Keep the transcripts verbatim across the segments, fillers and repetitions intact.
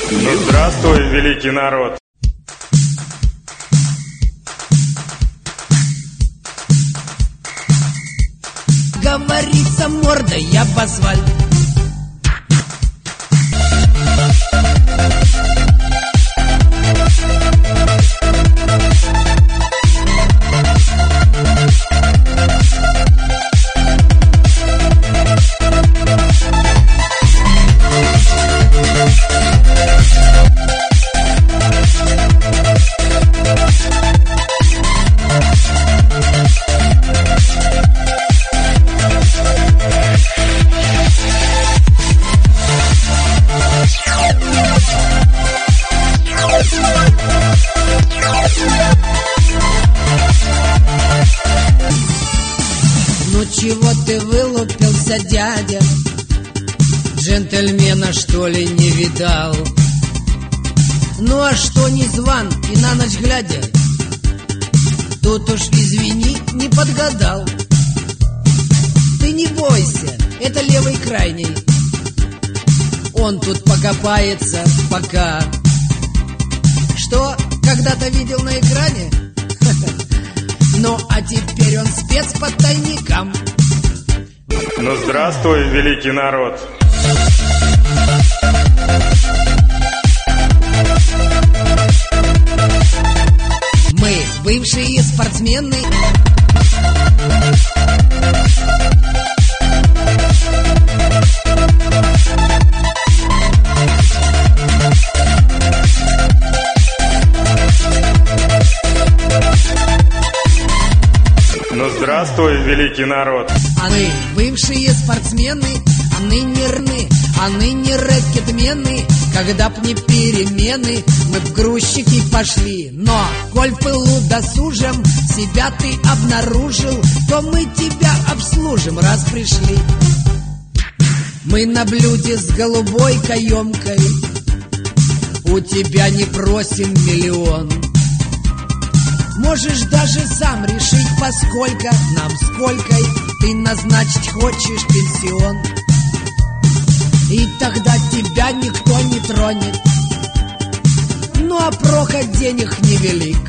Ну здравствуй, великий народ! Говорится мордой, я в асфальт. Ну чего ты вылупился, дядя? Джентльмена, что ли, не видал? Ну а что не зван и на ночь глядя? Тут уж, извини, не подгадал. Ты не бойся, это левый крайний. Он тут покопается пока. Что, когда-то видел на экране? Ну, а теперь он спец по тайникам. Ну здравствуй, великий народ! Мы бывшие спортсмены. Ну здравствуй, великий народ! А мы бывшие спортсмены, а ныне рны, а ныне рэкетмены. Когда б не перемены, мы в грузчики пошли. Но, коль в пылу досужим себя ты обнаружил, то мы тебя обслужим, раз пришли. Мы на блюде с голубой каемкой, у тебя не просим миллион. Можешь даже сам решить, поскольку нам сколько ты назначить хочешь пенсион. И тогда тебя никто не тронет. Ну а проход денег невелик.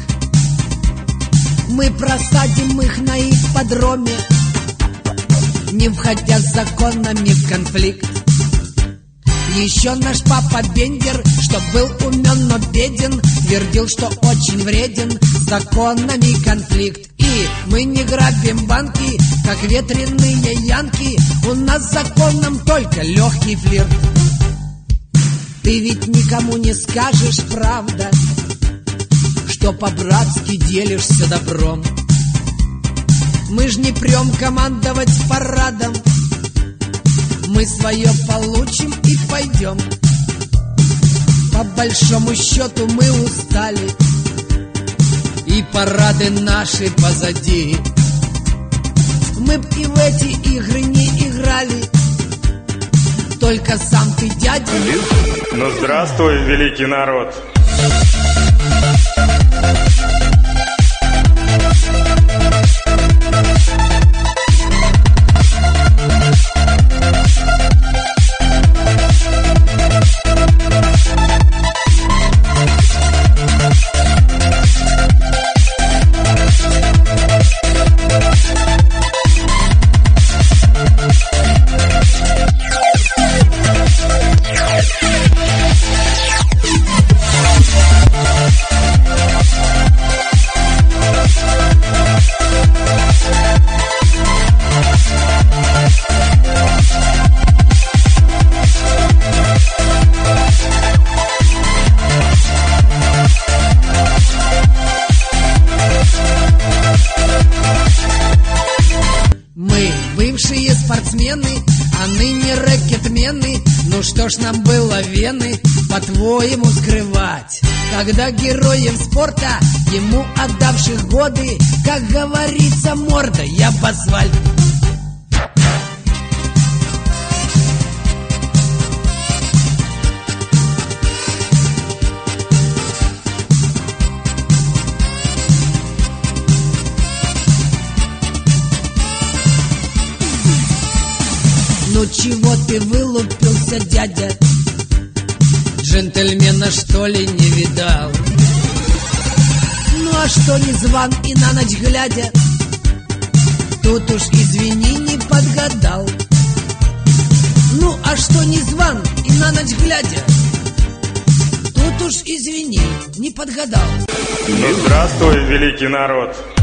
Мы просадим их на ипподроме, не входя с законами в конфликт. Еще наш папа Бендер, что был умен, но беден, твердил, что очень вреден с законами конфликт. И мы не грабим банки, как ветреные янки. У нас законом только легкий флирт. Ты ведь никому не скажешь, правда, что по-братски делишься добром. Мы ж не прем командовать парадом. Мы свое получим и пойдем. По большому счету мы устали, и парады наши позади. Мы б и в эти игры не играли, только сам ты, дядя. Ну здравствуй, великий народ! Бывшие спортсмены, а ныне рэкетмены. Ну что ж нам было вены, по-твоему, скрывать, когда героев спорта, ему отдавших годы, как говорится, морда, я в асфальт. Ну чего ты вылупился, дядя? джентльмена, что ли, не видал? Ну а что не зван и на ночь глядя, тут уж, извини, не подгадал. Ну а что не зван и на ночь глядя, тут уж, извини, не подгадал. Ну здравствуй, великий народ.